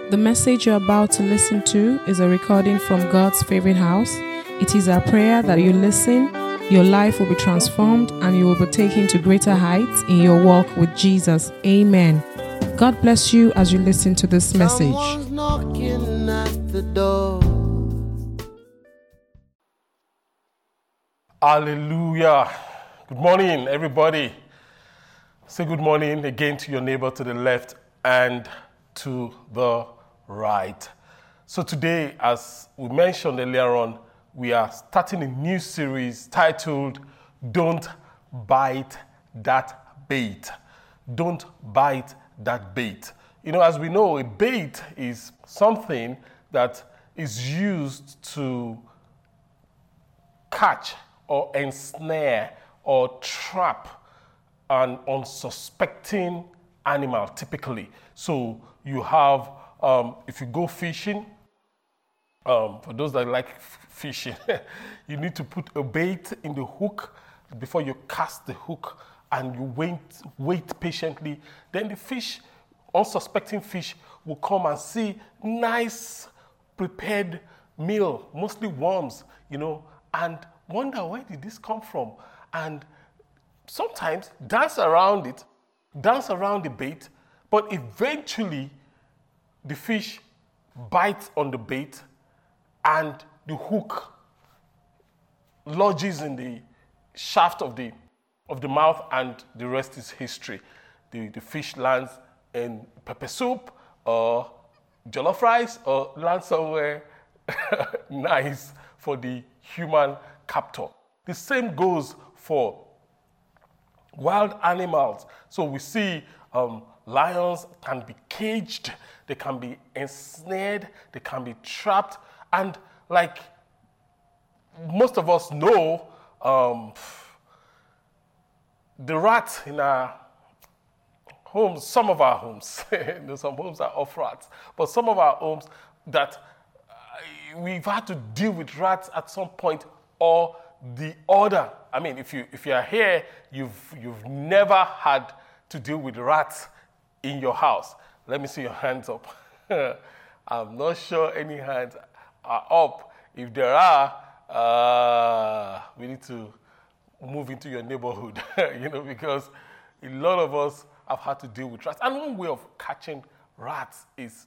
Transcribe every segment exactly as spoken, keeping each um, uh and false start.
The message you're about to listen to is a recording from God's favorite house. It is our prayer that you listen, your life will be transformed, and you will be taken to greater heights in your walk with Jesus. Amen. God bless you as you listen to this message. Someone's knocking at the door. Hallelujah. Good morning, everybody. Say good morning again to your neighbor to the left and to the right. So today, as we mentioned earlier on, we are starting a new series titled Don't Bite That Bait. Don't bite that bait. You know, as we know, a bait is something that is used to catch or ensnare or trap an unsuspecting animal, typically. So you have, um, if you go fishing, um, for those that like f- fishing, you need to put a bait in the hook before you cast the hook, and you wait, wait patiently. Then the fish, unsuspecting fish, will come and see nice prepared meal, mostly worms, you know, and wonder, where did this come from? And sometimes dance around it, dance around the bait, but eventually the fish bites on the bait and the hook lodges in the shaft of the of the mouth, and the rest is history. The, the fish lands in pepper soup or jollof rice, or lands somewhere nice for the human captor. The same goes for wild animals. So we see um, lions can be caged, they can be ensnared, they can be trapped, and like most of us know, um, the rats in our homes, some of our homes, you know, some homes are off rats, but some of our homes that uh, we've had to deal with rats at some point or the other. I mean, if you if you are here, you've you've never had to deal with rats in your house. Let me see your hands up. I'm not sure any hands are up. If there are, uh, we need to move into your neighborhood, you know, because a lot of us have had to deal with rats. And one way of catching rats is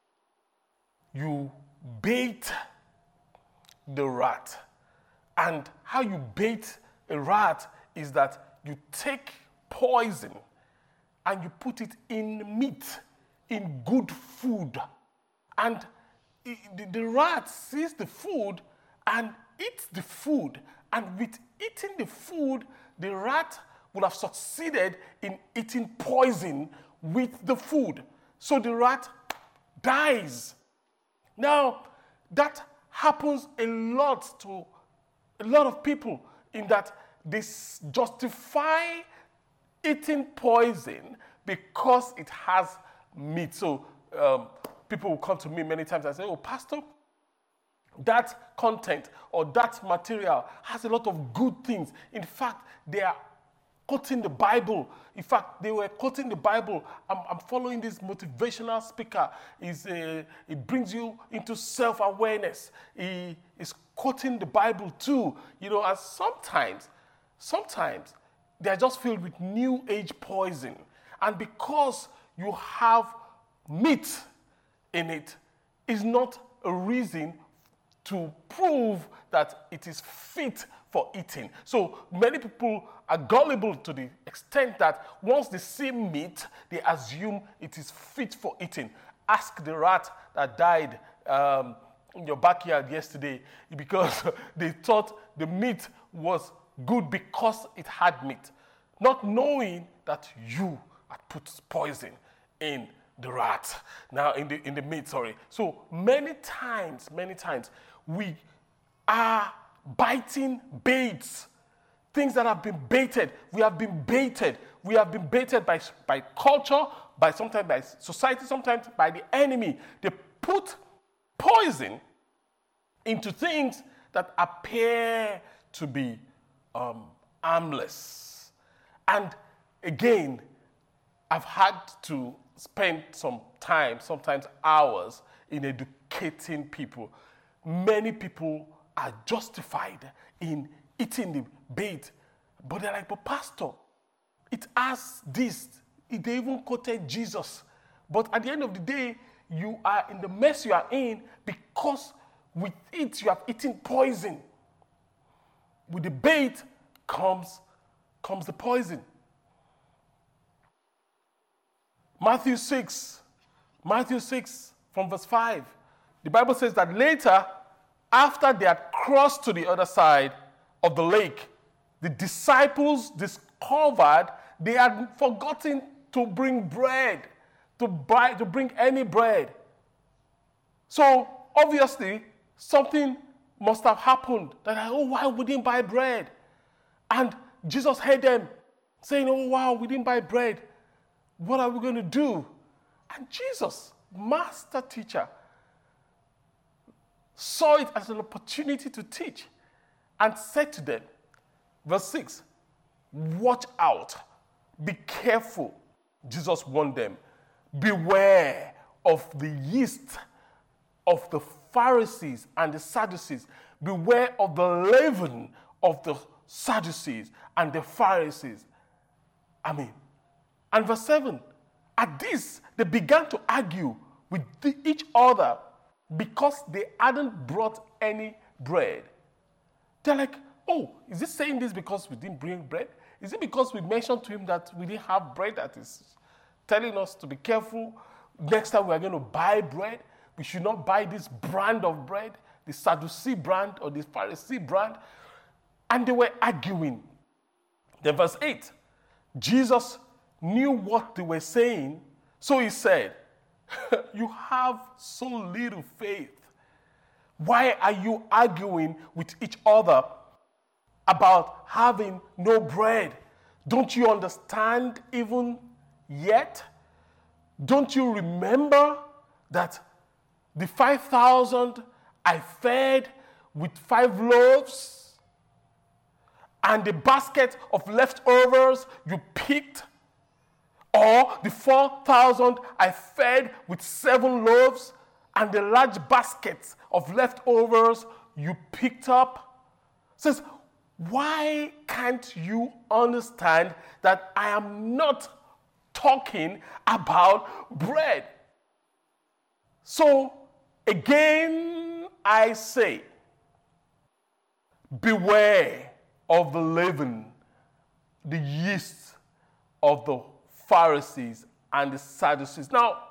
you bait the rat. And how you bait a rat is that you take poison and you put it in meat, in good food. And the, the rat sees the food and eats the food. And with eating the food, the rat will have succeeded in eating poison with the food. So the rat dies. Now, that happens a lot to a lot of people, in that they justify eating poison because it has meat. So um, people will come to me many times and say, oh, Pastor, that content or that material has a lot of good things. In fact, they are quoting the Bible. In fact, they were quoting the Bible. I'm, I'm following this motivational speaker. He's, uh, it brings you into self-awareness. He is quoting the Bible too. You know, and sometimes, sometimes they are just filled with new age poison. And because you have meat in it, is not a reason to prove that it is fit for eating. So many people are gullible to the extent that once they see meat, they assume it is fit for eating. Ask the rat that died um, in your backyard yesterday, because they thought the meat was good because it had meat, not knowing that you had put poison in the rat. Now, in the in the meat, sorry. So many times, many times, we are biting baits, things that have been baited. We have been baited. We have been baited by, by culture, by sometimes by society, sometimes by the enemy. They put poison into things that appear to be um, harmless. And again, I've had to spend some time, sometimes hours, in educating people. Many people are justified in eating the bait, but they're like, but pastor, it has this. They even quoted Jesus. But at the end of the day, you are in the mess you are in because with it you have eaten poison. With the bait comes, comes the poison. Matthew six, Matthew six from verse five. The Bible says that later, after they had crossed to the other side of the lake, the disciples discovered they had forgotten to bring bread, to buy, to bring any bread. So obviously, something must have happened. That, oh, why we didn't buy bread? And Jesus heard them saying, oh, wow, we didn't buy bread. What are we going to do? And Jesus, master teacher, saw it as an opportunity to teach and said to them, verse six, watch out, be careful. Jesus warned them, beware of the yeast of the Pharisees and the Sadducees. Beware of the leaven of the Sadducees and the Pharisees. I mean, and verse seven, at this, they began to argue with the, each other because they hadn't brought any bread. They're like, oh, is it saying this because we didn't bring bread? Is it because we mentioned to him that we didn't have bread that is telling us to be careful? Next time we are going to buy bread, we should not buy this brand of bread, the Sadducee brand or the Pharisee brand. And they were arguing. Then verse eight, Jesus knew what they were saying, so he said, you have so little faith. Why are you arguing with each other about having no bread? Don't you understand even yet? Don't you remember that the five thousand I fed with five loaves and the basket of leftovers you picked? Or the four thousand I fed with seven loaves and the large baskets of leftovers you picked up? It says, why can't you understand that I am not talking about bread? So, again, I say, beware of the leaven, the yeast of the Pharisees and the Sadducees. Now,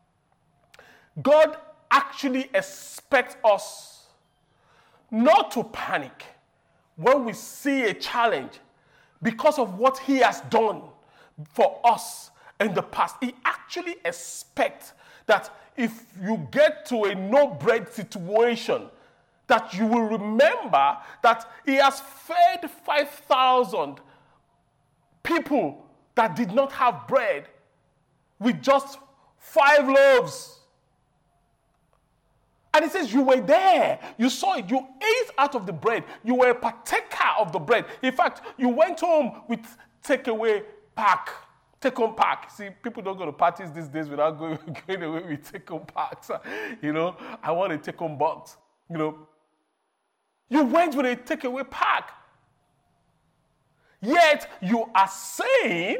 God actually expects us not to panic when we see a challenge because of what he has done for us in the past. He actually expects that if you get to a no bread situation, that you will remember that he has fed five thousand people that did not have bread with just five loaves. And it says you were there. You saw it. You ate out of the bread. You were a partaker of the bread. In fact, you went home with takeaway pack. Take-home pack. See, people don't go to parties these days without going, going away with take-home packs. You know, I want a take-home box. You know, you went with a takeaway pack. Yet you are saying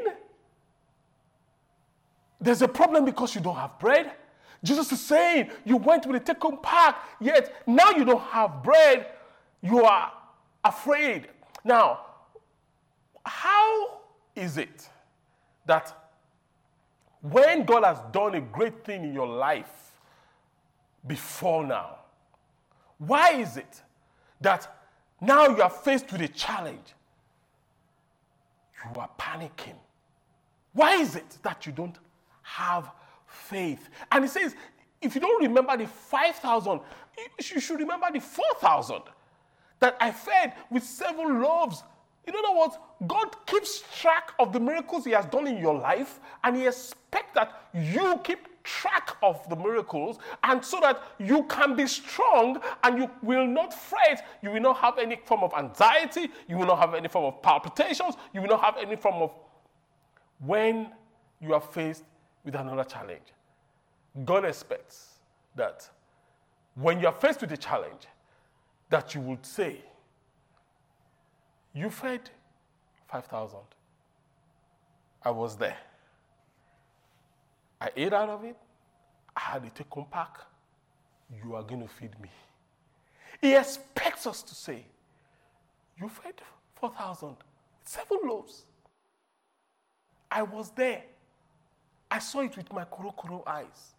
there's a problem because you don't have bread. Jesus is saying you went with a take-home pack, yet now you don't have bread. You are afraid. Now, how is it that when God has done a great thing in your life before now, why is it that now you are faced with a challenge, you are panicking? Why is it that you don't have faith? And he says, if you don't remember the five thousand, you should remember the four thousand that I fed with seven loaves. In other words, God keeps track of the miracles he has done in your life, and he expects that you keep track of the miracles, and so that you can be strong and you will not fret. You will not have any form of anxiety. You will not have any form of palpitations. You will not have any form of, when you are faced with another challenge. God expects that when you're faced with a challenge, that you would say, you fed five thousand. I was there. I ate out of it. I had a take-home pack. You are going to feed me. He expects us to say, you fed four thousand, seven loaves. I was there. I saw it with my kuro-kuro eyes.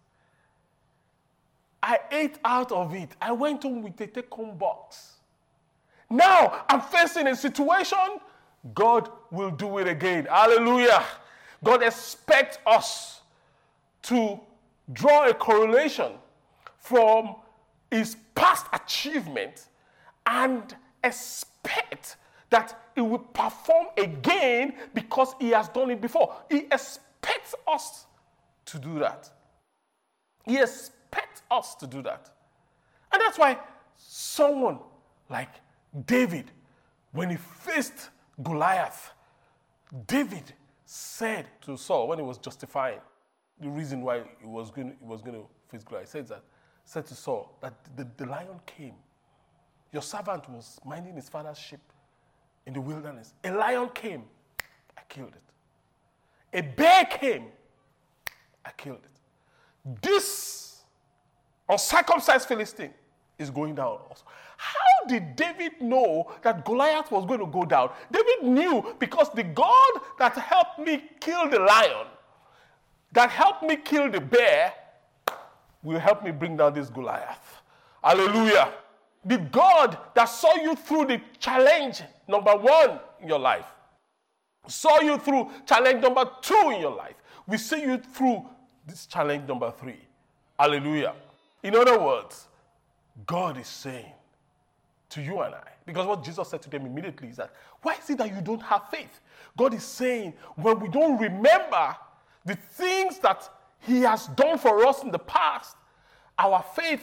I ate out of it. I went home with a take-home box. Now I'm facing a situation. God will do it again. Hallelujah. God expects us to draw a correlation from his past achievement and expect that he will perform again because he has done it before. He expects us to do that. He expects us to do that. And that's why someone like David, when he faced Goliath, David said to Saul when he was justifying the reason why he was going, he was going to face Goliath, he said that, said to Saul that the, the lion came. Your servant was minding his father's sheep in the wilderness. A lion came, I killed it. A bear came, I killed it. This uncircumcised Philistine is going down also. How did David know that Goliath was going to go down? David knew because the God that helped me kill the lion, that helped me kill the bear, will help me bring down this Goliath. Hallelujah. The God that saw you through the challenge number one in your life, saw you through challenge number two in your life, will see you through this challenge number three. Hallelujah. In other words, God is saying to you and I, because what Jesus said to them immediately is that, why is it that you don't have faith? God is saying, when we don't remember the things that he has done for us in the past, our faith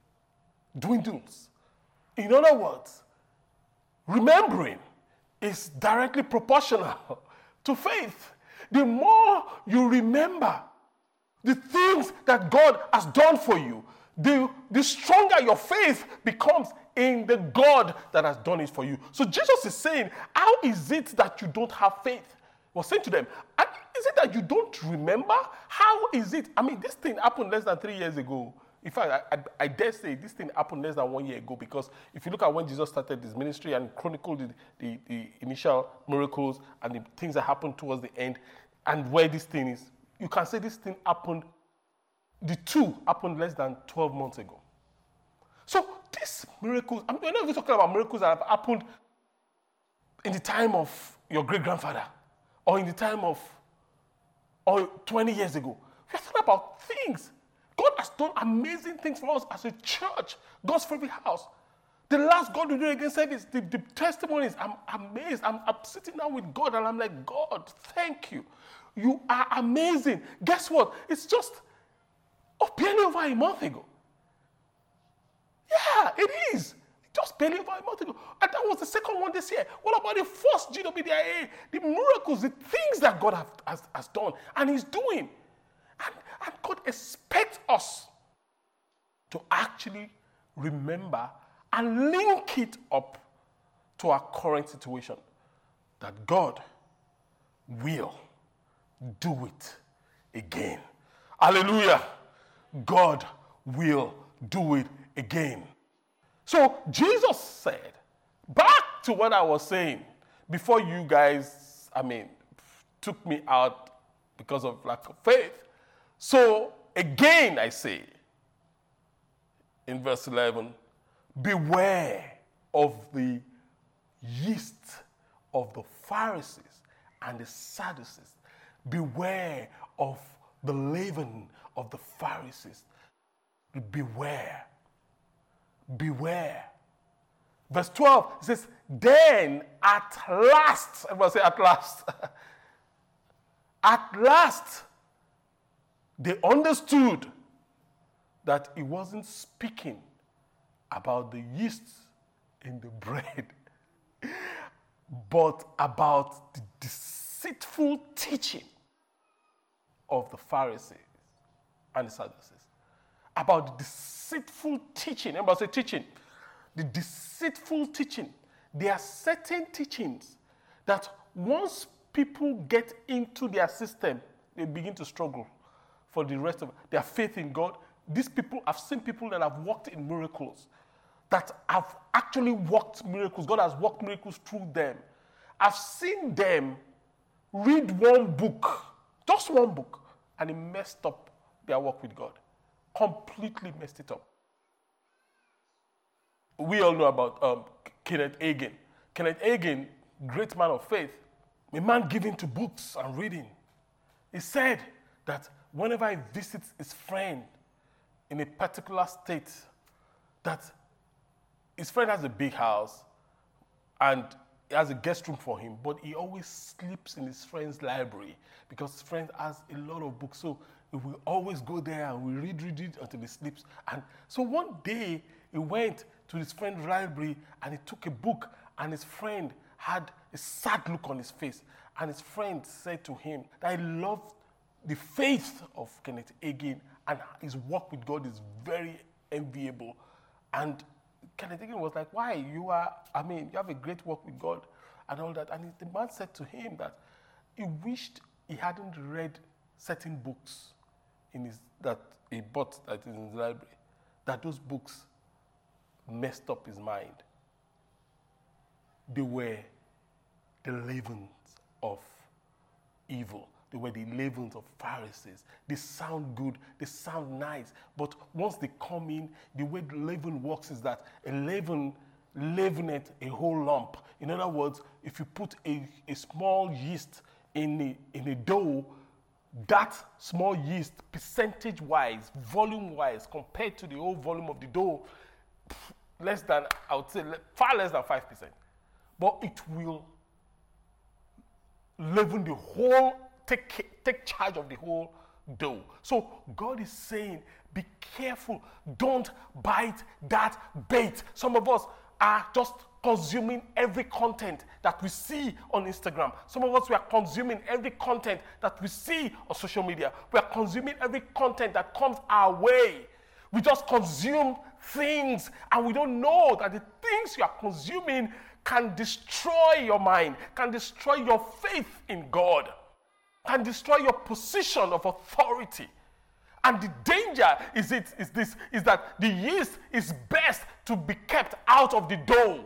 dwindles. In other words, remembering is directly proportional to faith. The more you remember the things that God has done for you, the, the stronger your faith becomes in the God that has done it for you. So Jesus is saying, how is it that you don't have faith? He was saying to them, is it that you don't remember? How is it? I mean, this thing happened less than three years ago. In fact, I, I, I dare say this thing happened less than one year ago, because if you look at when Jesus started his ministry and chronicled the, the, the initial miracles and the things that happened towards the end and where this thing is, you can say this thing happened, the two happened less than twelve months ago. So these miracles, I'm not even talking about miracles that have happened in the time of your great-grandfather or in the time of, or twenty years ago. We're talking about things. God has done amazing things for us as a church, God's favorite house. The last God we do again service, the, the testimonies, I'm amazed. I'm, I'm sitting down with God and I'm like, God, thank you. You are amazing. Guess what? It's just oh, barely over a month ago. Yeah, it is. Just barely over a month ago. And that was the second one this year. What about the first G W D I A? The miracles, the things that God have, has, has done and he's doing. And, and God expects us to actually remember and link it up to our current situation. That God will do it again. Hallelujah. God will do it again. So Jesus said, back to what I was saying before you guys, I mean, took me out because of lack of faith. So again, I say in verse eleven, beware of the yeast of the Pharisees and the Sadducees. Beware of the leaven of the Pharisees. Beware. Beware. Verse twelve, it says, then at last, everybody say at last. At last, they understood that he wasn't speaking about the yeast in the bread, but about the deceitful teaching of the Pharisees and the Sadducees, about the deceitful teaching. Remember, I say teaching. The deceitful teaching. There are certain teachings that once people get into their system, they begin to struggle for the rest of their faith in God. These people, I've seen people that have walked in miracles, that have actually worked miracles. God has worked miracles through them. I've seen them read one book, just one book, and it messed up their work with God. Completely messed it up. We all know about um, Kenneth Hagin. Kenneth Hagin, great man of faith, a man given to books and reading. He said that whenever he visits his friend in a particular state, that his friend has a big house and he has a guest room for him, but he always sleeps in his friend's library because his friend has a lot of books. So he will always go there and we read, read, read until he sleeps. And so one day he went to his friend's library and he took a book, and his friend had a sad look on his face. And his friend said to him that he loved the faith of Kenneth Hagin, and his work with God is very enviable. And Kenneth Hagin was like, why? You are, I mean, you have a great work with God and all that. And the man said to him that he wished he hadn't read certain books in his, that he bought that is in his library, that those books messed up his mind. They were the leavens of evil. They were the leavens of Pharisees. They sound good, they sound nice, but once they come in, the way the leaven works is that a leaven leaveneth a whole lump. In other words, if you put a, a small yeast in a, in a dough, that small yeast, percentage-wise, volume-wise, compared to the whole volume of the dough, less than, I would say, far less than five percent. But it will leaven the whole, take, take charge of the whole dough. So God is saying, be careful. Don't bite that bait. Some of us are just consuming every content that we see on Instagram. Some of us, we are consuming every content that we see on social media. We are consuming every content that comes our way. We just consume things, and we don't know that the things you are consuming can destroy your mind, can destroy your faith in God, can destroy your position of authority. And the danger is, it, is this, is that the yeast is best to be kept out of the dough.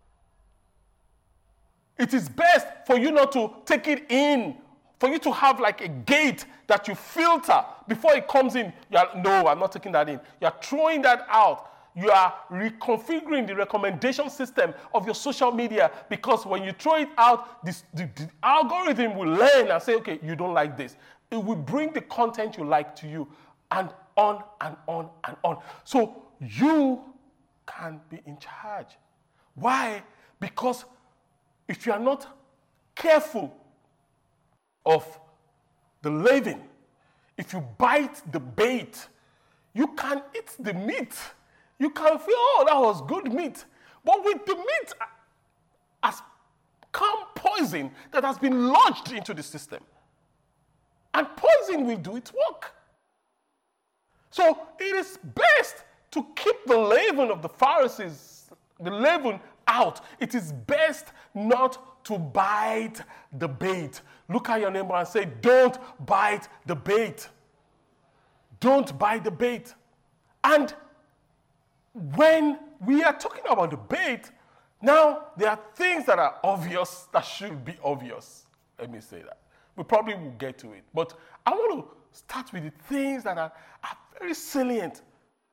It is best for you not to take it in, for you to have like a gate that you filter before it comes in. You are, no, I'm not taking that in. You are throwing that out. You are reconfiguring the recommendation system of your social media, because when you throw it out, this, the, the algorithm will learn and say, okay, you don't like this. It will bring the content you like to you, and on and on and on. So you can be in charge. Why? Because if you are not careful of the leaven, if you bite the bait, you can eat the meat. You can feel, oh, that was good meat. But with the meat has come poison that has been lodged into the system. And poison will do its work. So it is best to keep the leaven of the Pharisees, the leaven, out. It is best not to bite the bait. Look at your neighbor and say, don't bite the bait. Don't bite the bait. And when we are talking about the bait, now there are things that are obvious that should be obvious. Let me say that. We probably will get to it. But I want to start with the things that are, are very salient,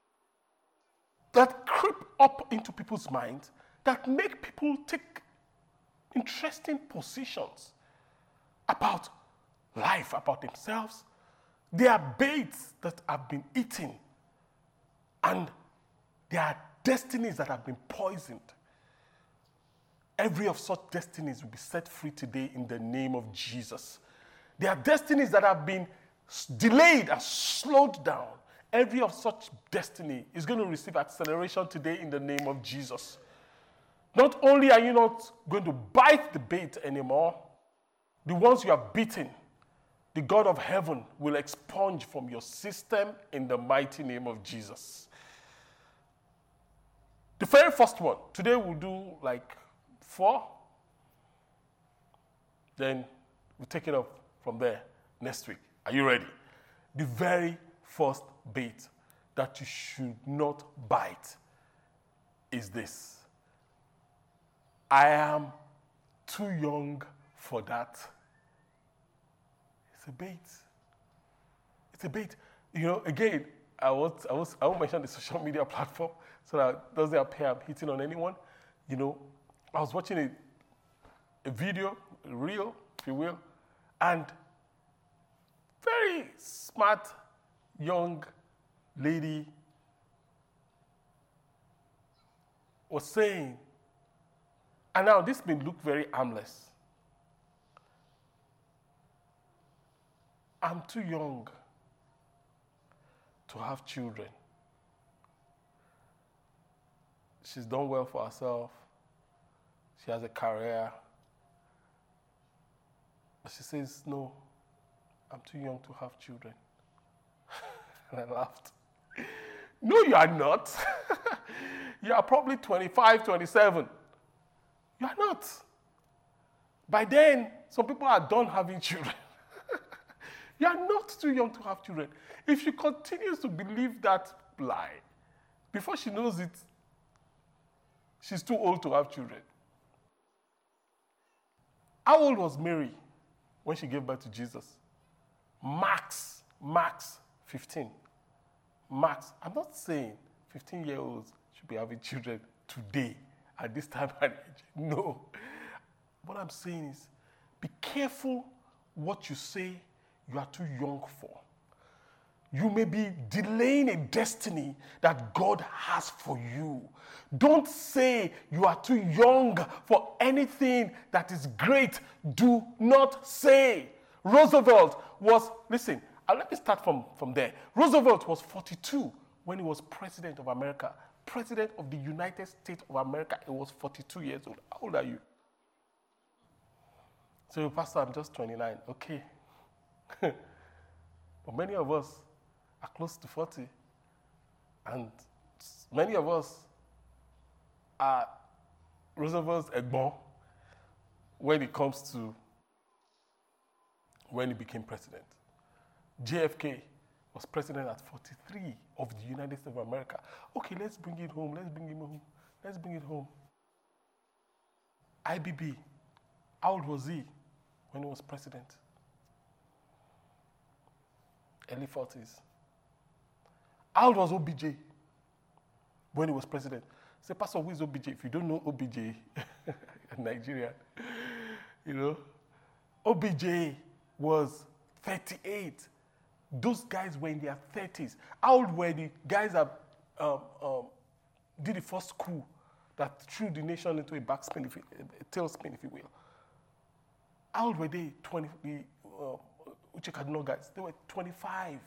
that creep up into people's minds, that make people take interesting positions about life, about themselves. There are baits that have been eaten, and there are destinies that have been poisoned. Every of such destinies will be set free today in the name of Jesus. There are destinies that have been delayed and slowed down. Every of such destiny is going to receive acceleration today in the name of Jesus. Not only are you not going to bite the bait anymore, the ones you are beating, the the God of heaven will expunge from your system in the mighty name of Jesus. The very first one, today we'll do like four. Then we'll take it up from there next week. Are you ready? The very first bait that you should not bite is this. I am too young for that. It's a bait. It's a bait. You know, again, I won't, I won't, I won't mention the social media platform so that it doesn't appear I'm hitting on anyone. You know, I was watching a, a video, a reel, if you will, and very smart young lady was saying, and now this may look very harmless. I'm too young to have children. She's done well for herself. She has a career. But she says, no, I'm too young to have children. And I laughed. No, you are not. You are probably twenty-five, twenty-seven. You are not. By then, some people are done having children. You are not too young to have children. If she continues to believe that lie, before she knows it, she's too old to have children. How old was Mary when she gave birth to Jesus? Max, max fifteen. Max. I'm not saying fifteen-year-olds should be having children today at this time and age. No. What I'm saying is, be careful what you say you are too young for. You may be delaying a destiny that God has for you. Don't say you are too young for anything that is great. Do not say. Roosevelt was, listen, uh, let me start from, from there. Roosevelt was forty-two when he was president of America. President of the United States of America. He was forty-two years old. How old are you? So, Pastor, I'm just twenty-nine. Okay. But many of us are close to forty. And many of us are Roosevelt's egbon when it comes to when he became president. J F K was president at forty-three of the United States of America. Okay, let's bring it home. Let's bring him home. Let's bring it home. I B B, how old was he when he was president? Early forties. How old was O B J when he was president? Say, Pastor, who is O B J? If you don't know O B J, Nigeria, you know, O B J was thirty-eight. Those guys were in their thirties. How old were the guys that um, um, did the first coup that threw the nation into a backspin, if you, a tailspin, if you will? How old were they? twenty. The uh, Uche Kaduna guys. They were twenty-five.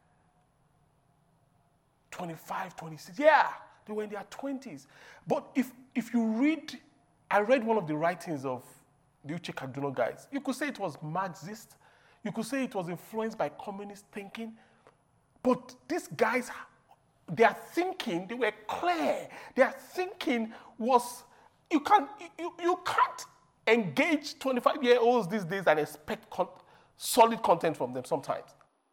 twenty-five, twenty-six. Yeah, they were in their twenties. But if if you read, I read one of the writings of the Uche Kaduna guys. You could say it was Marxist. You could say it was influenced by communist thinking. But these guys, their thinking, they were clear. Their thinking was, you can't, you, you can't engage twenty-five-year-olds these days and expect con- solid content from them sometimes.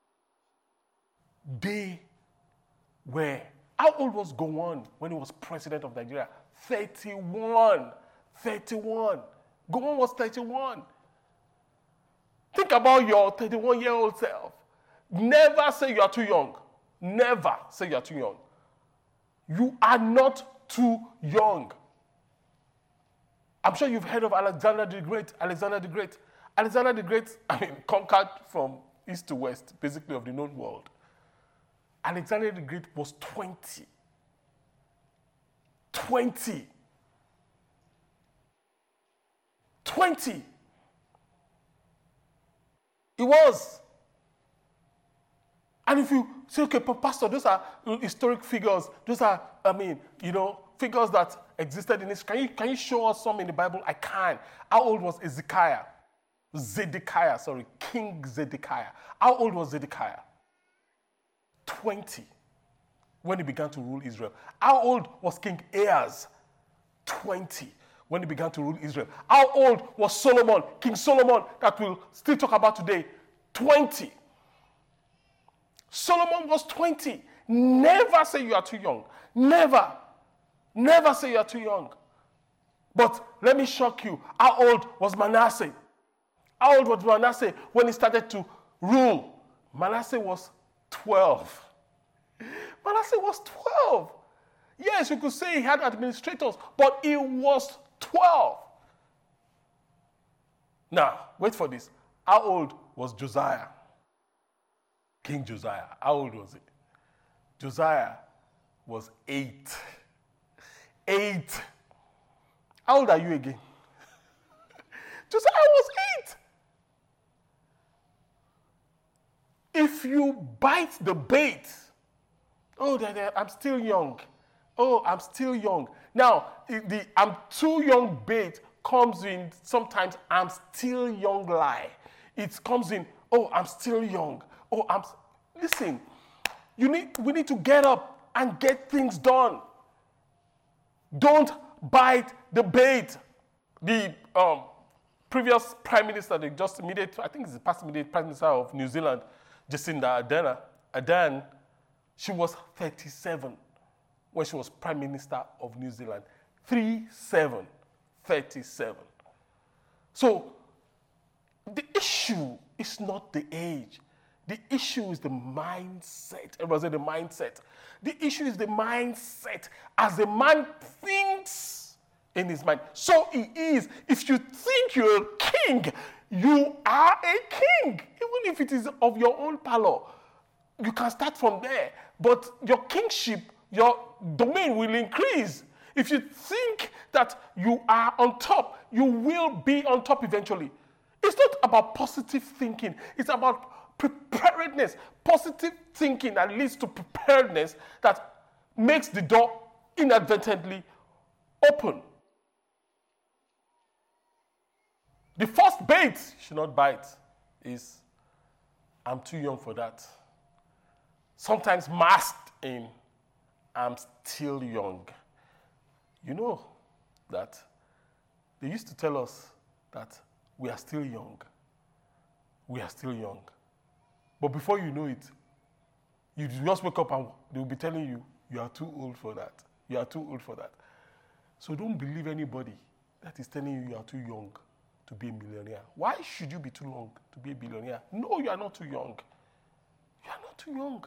They were, how old was Gowon when he was president of Nigeria? thirty-one. thirty-one. Gowon was thirty-one. Think about your thirty-one-year-old self. Never say you are too young. Never say you are too young. You are not too young. I'm sure you've heard of Alexander the Great. Alexander the Great. Alexander the Great, I mean, conquered from east to west, basically of the known world. Alexander the Great was twenty. twenty. twenty. It was. And if you say, okay, Pastor, those are historic figures. Those are, I mean, you know, figures that existed in history. Can you, can you show us some in the Bible? I can. How old was Ezekiel? Zedekiah, sorry, King Zedekiah. How old was Zedekiah? twenty when he began to rule Israel. How old was King Ahaz? twenty when he began to rule Israel. How old was Solomon, King Solomon, that we'll still talk about today? twenty. Solomon was twenty. Never say you are too young. Never. Never say you are too young. But let me shock you. How old was Manasseh? How old was Manasseh when he started to rule? Manasseh was twelve. Manasseh was twelve. Yes, you could say he had administrators, but he was twelve. Now, wait for this. How old was Josiah? King Josiah. How old was he? Josiah was eight. Eight. How old are you again? Josiah was eight. If you bite the bait, oh, I'm still young. Oh, I'm still young. Now, the I'm too young bait comes in sometimes I'm still young lie. It comes in, oh, I'm still young. Oh, I'm, listen, you need, we need to get up and get things done. Don't bite the bait. The um, previous prime minister, the just immediate, I think it's the past immediate prime minister of New Zealand, Jacinda Ardern, Ardern, she was thirty-seven when she was prime minister of New Zealand. three seven, thirty-seven. So the issue is not the age. The issue is the mindset. Everybody say the mindset. The issue is the mindset. As a man thinks in his mind, so he is. If you think you're a king, you are a king. Even if it is of your own parlor, you can start from there. But your kingship, your domain will increase. If you think that you are on top, you will be on top eventually. It's not about positive thinking. It's about preparedness. Positive thinking that leads to preparedness that makes the door inadvertently open. The first bait you should not bite is, I'm too young for that. Sometimes masked in, I'm still young. You know that they used to tell us that we are still young. We are still young. But before you know it, you just wake up and they will be telling you, you are too old for that. You are too old for that. So don't believe anybody that is telling you you are too young to be a millionaire. Why should you be too young to be a billionaire? No, you are not too young. You are not too young.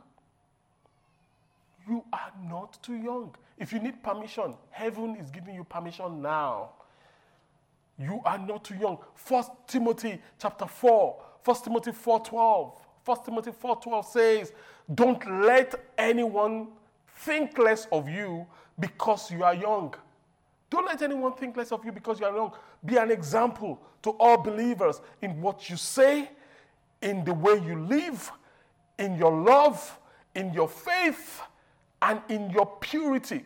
You are not too young. If you need permission, heaven is giving you permission now. You are not too young. First Timothy chapter four. First Timothy four twelve. First Timothy four twelve says, don't let anyone think less of you because you are young. Don't let anyone think less of you because you are young. Be an example to all believers in what you say, in the way you live, in your love, in your faith, and in your purity.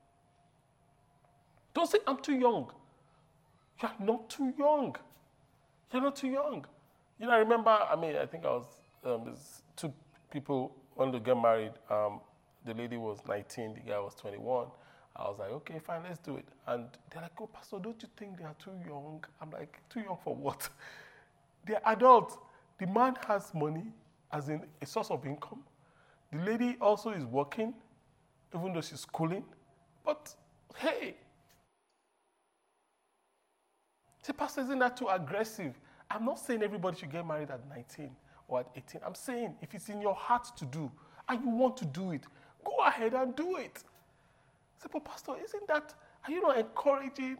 Don't say, I'm too young. You're not too young. You're not too young. You know, I remember, I mean, I think I was, um, there's two people wanted to get married. Um, the lady was nineteen, the guy was twenty-one. I was like, okay, fine, let's do it. And they're like, oh, Pastor, don't you think they are too young? I'm like, too young for what? They're adults. The man has money, as in a source of income. The lady also is working, even though she's schooling. But, hey, say, Pastor, isn't that too aggressive? I'm not saying everybody should get married at nineteen or at eighteen. I'm saying if it's in your heart to do and you want to do it, go ahead and do it. Say, but Pastor, isn't that, are you not encouraging?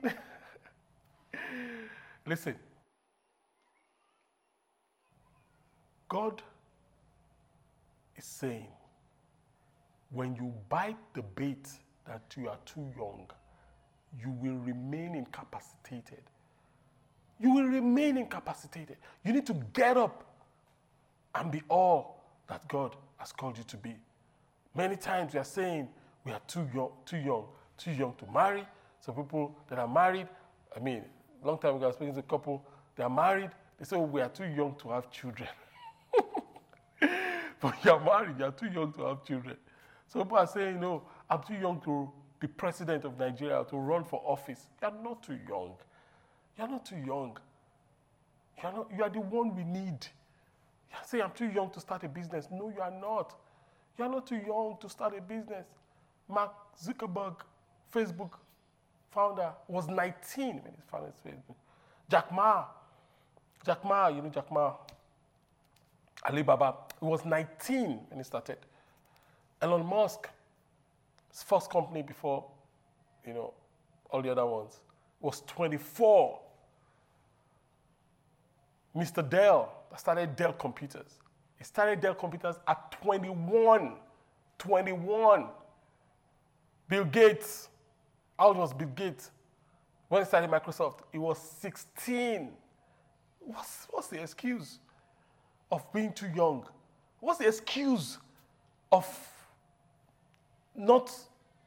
Listen. God is saying, when you bite the bait that you are too young, you will remain incapacitated. You will remain incapacitated. You need to get up and be all that God has called you to be. Many times we are saying we are too young, too young, too young to marry. Some people that are married, I mean, a long time ago I was speaking to a couple, they are married, They say, oh, we are too young to have children. But you're married, you're too young to have children. So people are saying, you know, I'm too young to be president of Nigeria, to run for office. You're not too young. You're not too young. You're, not, you are the one we need. You say, I'm too young to start a business. No, you are not. You are not too young to start a business. Mark Zuckerberg, Facebook founder, was nineteen when he founded Facebook. Jack Ma, Jack Ma, you know Jack Ma, Alibaba, he was nineteen when he started. Elon Musk, his first company before, you know, all the other ones, was twenty-four. Mister Dell, that started Dell Computers. He started Dell Computers at twenty-one. twenty-one. Bill Gates, how old was Bill Gates? When he started Microsoft, he was sixteen. What's, what's the excuse of being too young? What's the excuse of not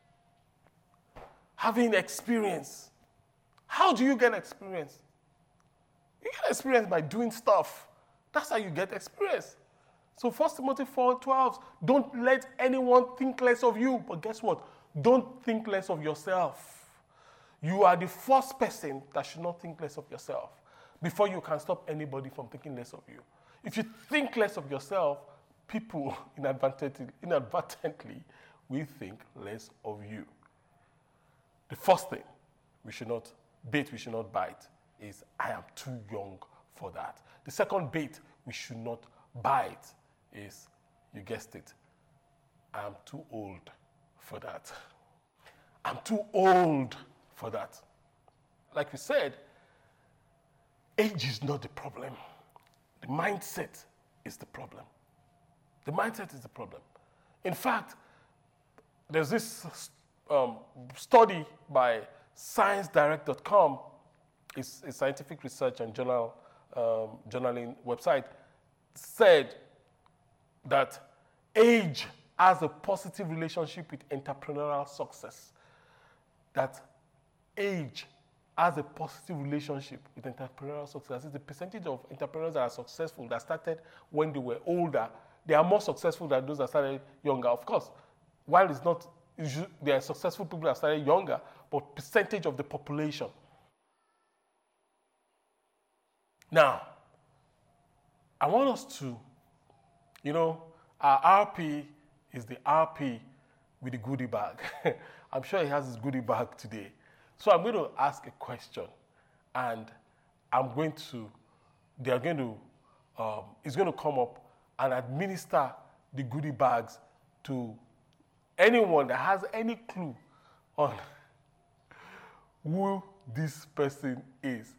having experience? How do you get experience? You get experience by doing stuff. That's how you get experience. So First Timothy four twelve, don't let anyone think less of you. But guess what? Don't think less of yourself. You are the first person that should not think less of yourself before you can stop anybody from thinking less of you. If you think less of yourself, people inadvertently, inadvertently will think less of you. The first thing we should not, bait we should not bite is, I am too young for that. The second bait we should not bite is, you guessed it, I am too old for that. I'm too old for that. Like we said, age is not the problem. The mindset is the problem. The mindset is the problem. In fact, there's this um, study by science direct dot com, it's a scientific research and journal, um, journaling website, said that age has a positive relationship with entrepreneurial success. That age has a positive relationship with entrepreneurial success. It's the percentage of entrepreneurs that are successful that started when they were older, they are more successful than those that started younger. Of course, while it's not, there are successful people that started younger, but percentage of the population. Now, I want us to, you know, our R P is the R P with the goodie bag. I'm sure he has his goodie bag today. So I'm going to ask a question, and I'm going to, they are going to, um, it's going to come up and administer the goodie bags to anyone that has any clue on who this person is.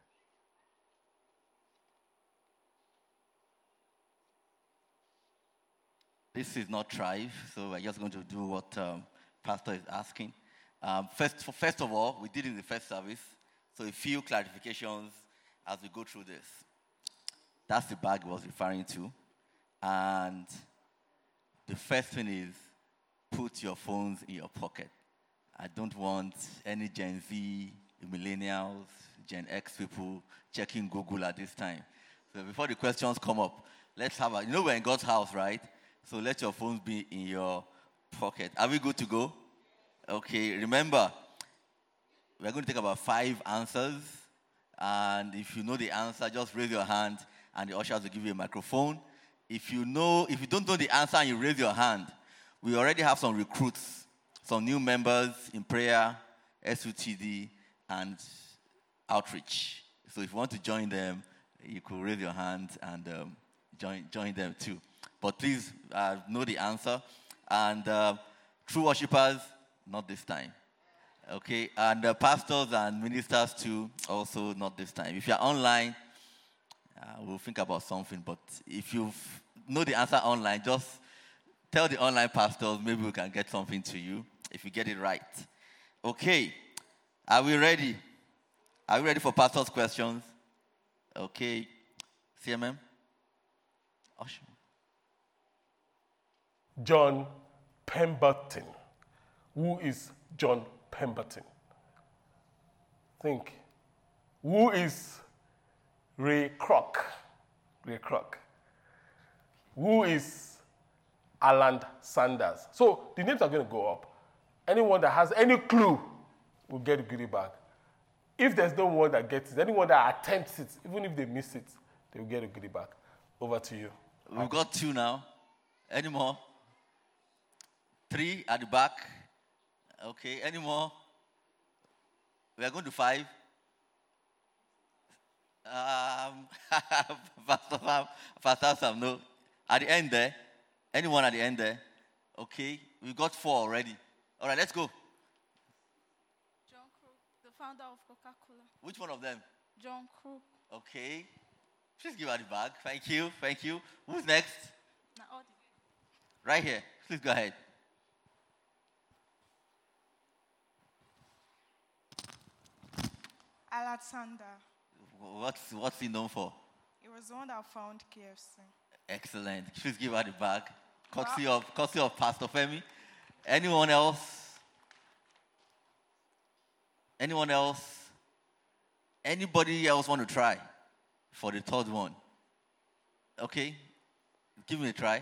This is not Thrive, so we're just going to do what um, Pastor is asking. Um, first, first of all, we did in the first service, so a few clarifications as we go through this. That's the bag he was referring to. And the first thing is, put your phones in your pocket. I don't want any Gen Z, millennials, Gen X people checking Google at this time. So before the questions come up, let's have a, you know we're in God's house, right? So let your phones be in your pocket. Are we good to go? Okay, remember, we're going to take about five answers. And if you know the answer, just raise your hand and the ushers will give you a microphone. If you know, if you don't know the answer and you raise your hand, we already have some recruits, some new members in prayer, S U T D, and outreach. So if you want to join them, you could raise your hand and um, join, join them too. But please uh, know the answer. And uh, true worshipers, not this time. Okay? And uh, pastors and ministers too, also not this time. If you're online, uh, we'll think about something. But if you know the answer online, just tell the online pastors, maybe we can get something to you if you get it right. Okay. Are we ready? Are we ready for pastors' questions? Okay. C M M? Usher. John Pemberton. Who is John Pemberton? Think. Who is Ray Kroc. Ray Kroc. Who is Alan Sanders? So the names are going to go up. Anyone that has any clue will get a goodie bag. If there's no one that gets it, anyone that attempts it, even if they miss it, they will get a goodie bag. Over to you. We've got two now. Any more? Three at the back. Okay, any more? We are going to five. Um, Pastor Sam, Pastor Sam, no. At the end there. Anyone at the end there? Okay, we've got four already. All right, let's go. John Krug, the founder of Coca-Cola. Which one of them? John Krug. Okay. Please give her the bag. Thank you, thank you. Who's next? Now, all the- Right here. Please go ahead. Alexander. What's, what's he known for? He was the one that found K F C. Excellent. Please give her the bag. Courtesy of, courtesy of Pastor Femi. Anyone else? Anyone else? Anybody else want to try for the third one? Okay. Give me a try.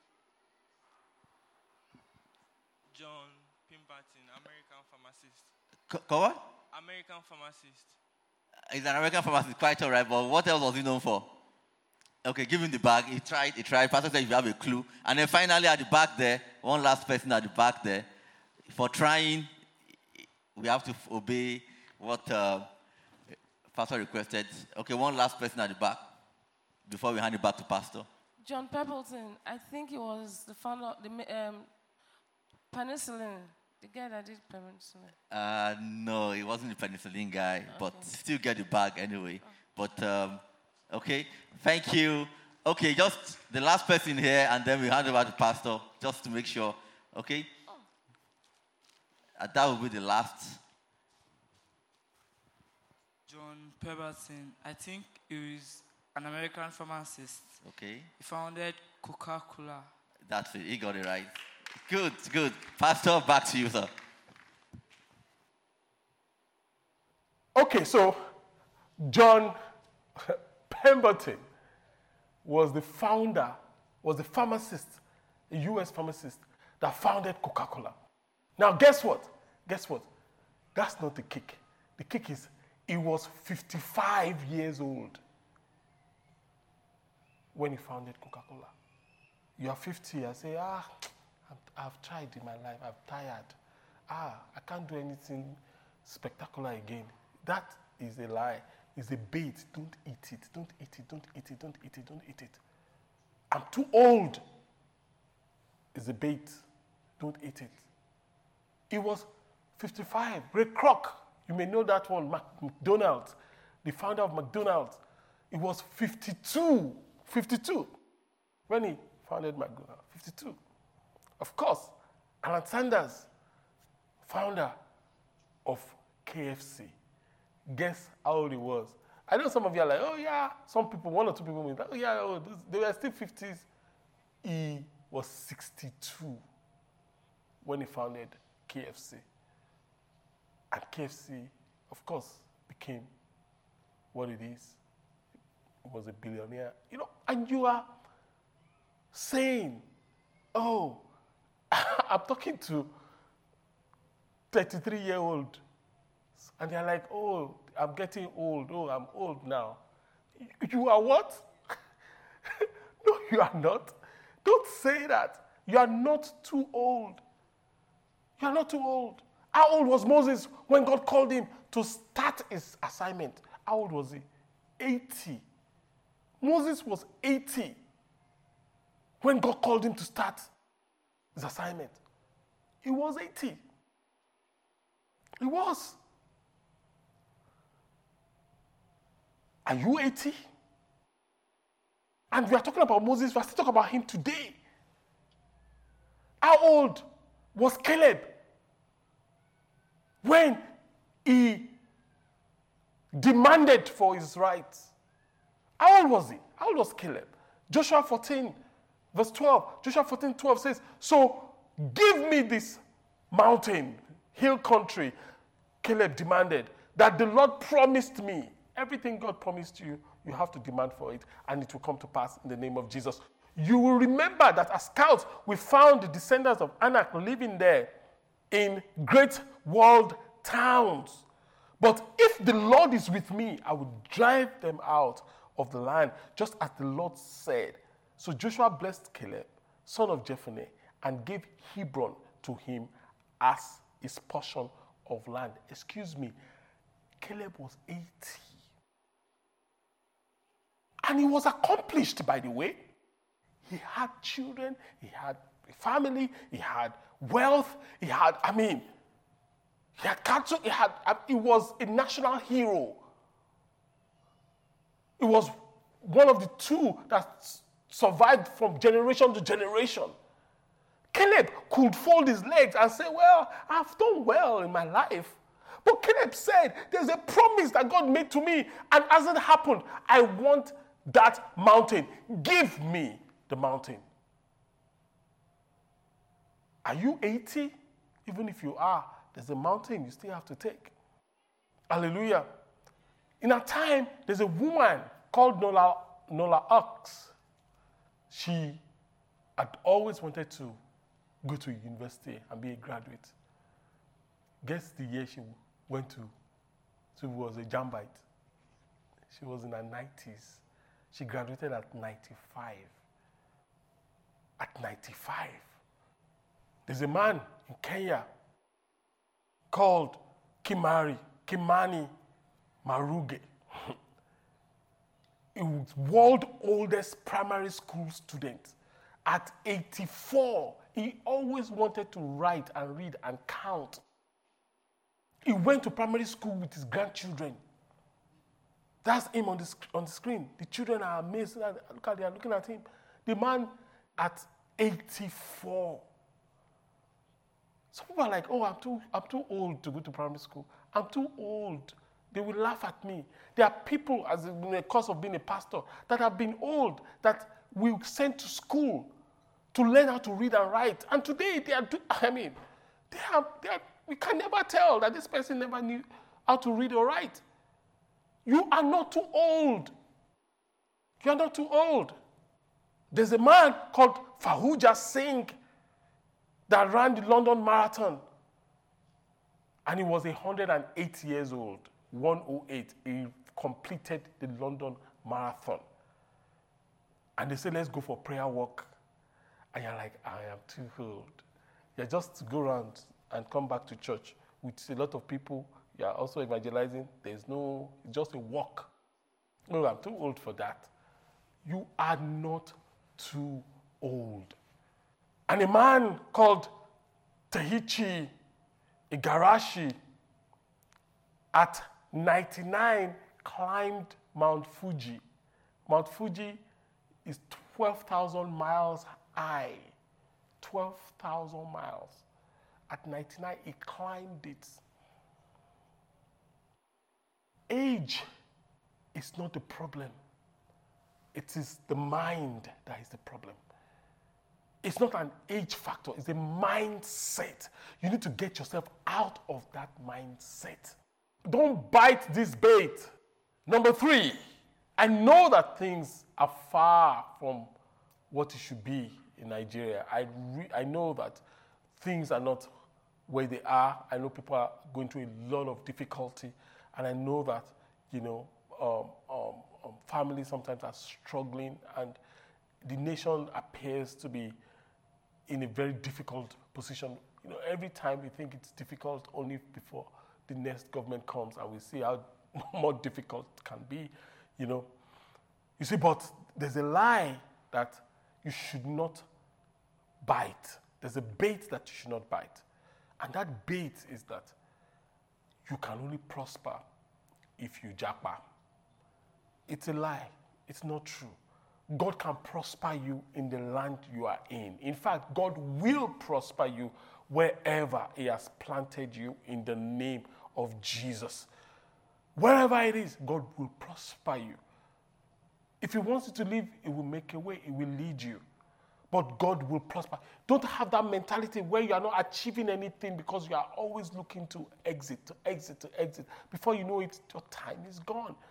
John Pemberton, American pharmacist. Co- Come on? American pharmacist. He's an American pharmacist, quite all right, but what else was he known for? Okay, give him the bag. He tried, he tried. Pastor said if you have a clue. And then finally at the back there, one last person at the back there. For trying, we have to obey what uh, Pastor requested. Okay, one last person at the back before we hand it back to Pastor. John Pemberton, I think he was the founder of the um, penicillin, the guy that did penicillin. Uh, no, he wasn't the penicillin guy, okay. But still get the bag anyway. Oh. But, um, okay, thank you. Okay, just the last person here, and then we hand over to Pastor, just to make sure, okay? Oh. Uh, that will be the last. John Pemberton, I think he was an American pharmacist. Okay. He founded Coca-Cola. That's it, he got it right. Good, good. Pastor, back to you, sir. Okay, so John Pemberton was the founder, was the pharmacist, a U S pharmacist that founded Coca-Cola. Now, guess what? Guess what? That's not the kick. The kick is he was fifty-five years old when he founded Coca-Cola. You are fifty, I say, ah, I've tried in my life, I'm tired. Ah, I can't do anything spectacular again. That is a lie. It's a bait. Don't eat it. Don't eat it. Don't eat it. Don't eat it. Don't eat it. I'm too old. It's a bait. Don't eat it. He was fifty-five. Ray Kroc, you may know that one, McDonald's, the founder of McDonald's. He was fifty-two. fifty-two when he founded McDonald's. fifty-two. Of course, Alan Sanders, founder of K F C. Guess how old he was? I know some of you are like, oh yeah, some people, one or two people, like, oh yeah, oh, they were still fifties. He was sixty-two when he founded K F C. And K F C, of course, became what it is. He was a billionaire. You know, and you are saying, oh, I'm talking to thirty-three-year-old, and they're like, oh, I'm getting old. Oh, I'm old now. You are what? No, you are not. Don't say that. You are not too old. You are not too old. How old was Moses when God called him to start his assignment? How old was he? eighty. Moses was eighty when God called him to start his assignment. He was eighty. He was. Are you eighty? And we are talking about Moses, we are still talking about him today. How old was Caleb when he demanded for his rights? How old was he? How old was Caleb? Joshua fourteen, verse twelve. Joshua fourteen, twelve says, so give me this mountain, hill country, Caleb demanded, that the Lord promised me. Everything God promised you You have to demand for it, and it will come to pass in the name of Jesus. You will remember that as scouts, we found the descendants of Anak living there in great walled towns. But if the Lord is with me, I will drive them out of the land, just as the Lord said. So Joshua blessed Caleb, son of Jephunneh, and gave Hebron to him as his portion of land. Excuse me, Caleb was eighty. And he was accomplished, by the way. He had children, he had a family, he had wealth, he had, I mean, he had cattle, he had, he was a national hero. He was one of the two that survived from generation to generation. Caleb could fold his legs and say, well, I've done well in my life. But Caleb said, there's a promise that God made to me, and as it happened, I want that mountain. Give me the mountain. Are you eighty? Even if you are, there's a mountain you still have to take. Hallelujah. In our time, there's a woman called Nola, Nola Ox. She had always wanted to go to university and be a graduate. Guess the year she went to? She was a Jambite. She was in her nineties. She graduated at ninety-five. At ninety-five. There's a man in Kenya called Kimari, Kimani Maruge. He was world's oldest primary school student. At eighty-four, he always wanted to write and read and count. He went to primary school with his grandchildren. That's him on the, on the screen. The children are amazed. Look at, they are looking at him. The man at eighty-four. Some people are like, oh, I'm too, I'm too old to go to primary school. I'm too old. They will laugh at me. There are people, as in the course of being a pastor, that have been old, that we sent to school to learn how to read and write. And today, they are, do, I mean, they are, they are, we can never tell that this person never knew how to read or write. You are not too old. You are not too old. There's a man called Fahuja Singh that ran the London Marathon. And he was one hundred eight years old. one oh eight. He completed the London Marathon. And they say, let's go for prayer walk. And you're like, I am too old. You're just to go around and come back to church with a lot of people. You're also evangelizing. There's no, it's just a walk. No, I'm too old for that. You are not too old. And a man called Tahichi Igarashi at ninety-nine climbed Mount Fuji. Mount Fuji is twelve thousand miles high. twelve thousand miles. At ninety-nine, he climbed it. Age is not the problem. It is the mind that is the problem. It's not an age factor, it's a mindset. You need to get yourself out of that mindset. Don't bite this bait. Number three, I know that things are far from what it should be in Nigeria. I, re- I know that things are not where they are. I know people are going through a lot of difficulty, and I know that, you know, um, um, um, families sometimes are struggling, and the nation appears to be in a very difficult position. You know, every time we think it's difficult, only before the next government comes and we see how more difficult it can be, you know. You see, but there's a lie that you should not bite. There's a bait that you should not bite. And that bait is that you can only prosper if you japa. It's a lie. It's not true. God can prosper you in the land you are in. In fact, God will prosper you wherever He has planted you in the name of Jesus. Wherever it is, God will prosper you. If He wants you to live, He will make a way. He will lead you. But God will prosper. Don't have that mentality where you are not achieving anything because you are always looking to exit, to exit, to exit. Before you know it, your time is gone.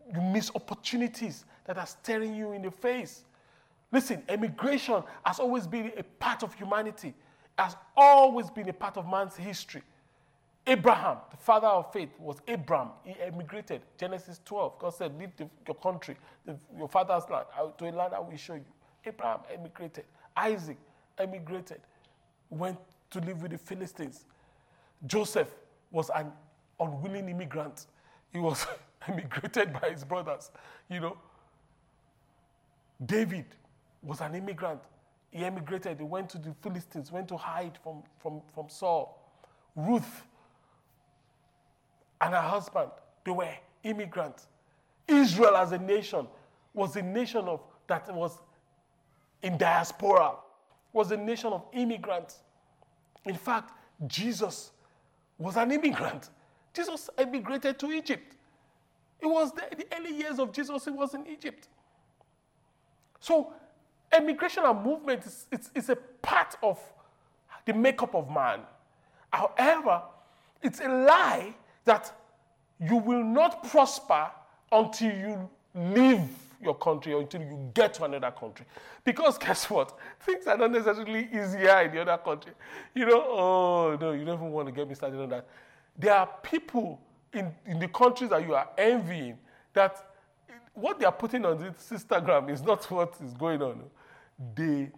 you miss opportunities that are staring you in the face. Listen, immigration has always been a part of humanity. It has always been a part of man's history. Abraham, the father of faith, was Abram. He emigrated. Genesis twelve. God said, leave the, your country, the, your father's land, to a land I will show you. Abraham emigrated. Isaac emigrated. Went to live with the Philistines. Joseph was an unwilling immigrant. He was emigrated by his brothers, you know. David was an immigrant. He emigrated. He went to the Philistines, went to hide from, from, from Saul. Ruth and her husband, they were immigrants. Israel as a nation was a nation of that was in diaspora, was a nation of immigrants. In fact, Jesus was an immigrant. Jesus emigrated to Egypt. It was the, the early years of Jesus, he was in Egypt. So, emigration and movement is it's, it's a part of the makeup of man. However, it's a lie that you will not prosper until you leave your country or until you get to another country. Because guess what? Things are not necessarily easier in the other country. You know, oh, no, you don't even want to get me started on that. There are people in, in the countries that you are envying that what they are putting on this Instagram is not what is going on. They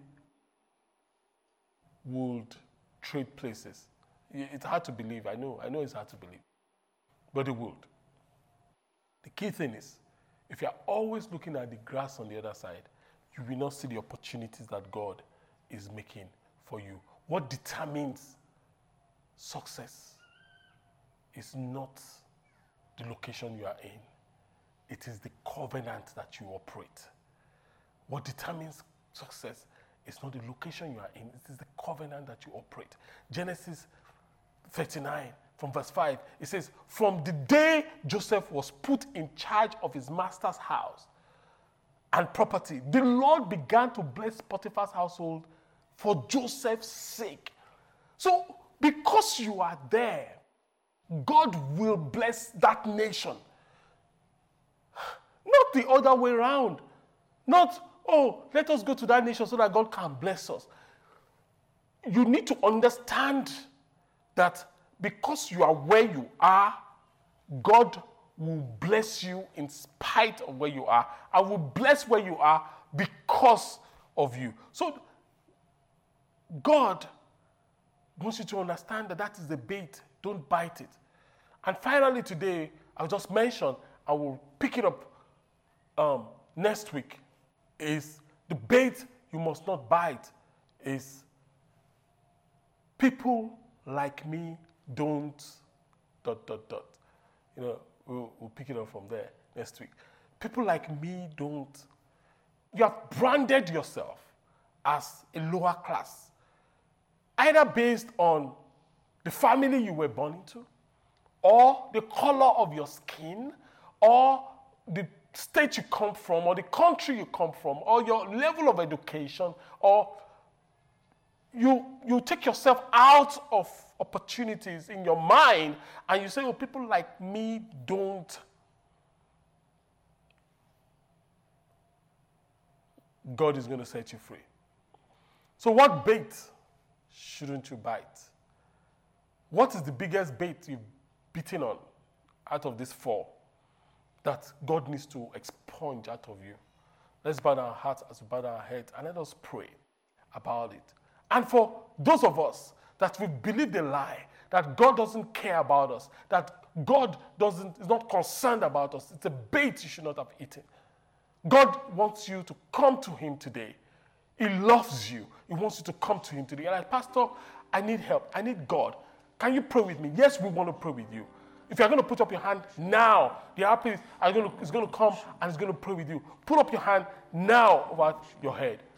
would trade places. It's hard to believe. I know. I know it's hard to believe. But they would. The key thing is, if you're always looking at the grass on the other side, you will not see the opportunities that God is making for you. What determines success is not the location you are in. It is the covenant that you operate. What determines success is not the location you are in. It is the covenant that you operate. Genesis thirty-nine, from verse five, it says, from the day Joseph was put in charge of his master's house and property, the Lord began to bless Potiphar's household for Joseph's sake. So, because you are there, God will bless that nation. Not the other way around. Not, oh, let us go to that nation so that God can bless us. You need to understand that because you are where you are, God will bless you in spite of where you are. I will bless where you are because of you. So, God wants you to understand that that is the bait. Don't bite it. And finally today, I'll just mention, I will pick it up um, next week, is the bait you must not bite is people like me don't dot, dot, dot. You know, we'll, we'll pick it up from there next week. People like me don't. You have branded yourself as a lower class, either based on the family you were born into, or the color of your skin, or the state you come from, or the country you come from, or your level of education, or you, you take yourself out of opportunities in your mind, and you say, oh, people like me don't. God is going to set you free. So what bait shouldn't you bite? What is the biggest bait you've beaten on out of this four that God needs to expunge out of you? Let's bow our hearts as we bow our heads and let us pray about it. And for those of us that we believe the lie, that God doesn't care about us, that God doesn't is not concerned about us, it's a bait you should not have eaten. God wants you to come to him today. He loves you. He wants you to come to him today. And like, Pastor, I need help. I need God. Can you pray with me? Yes, we want to pray with you. If you're going to put up your hand now, the happy is going to, is going to come and is going to pray with you. Put up your hand now over your head.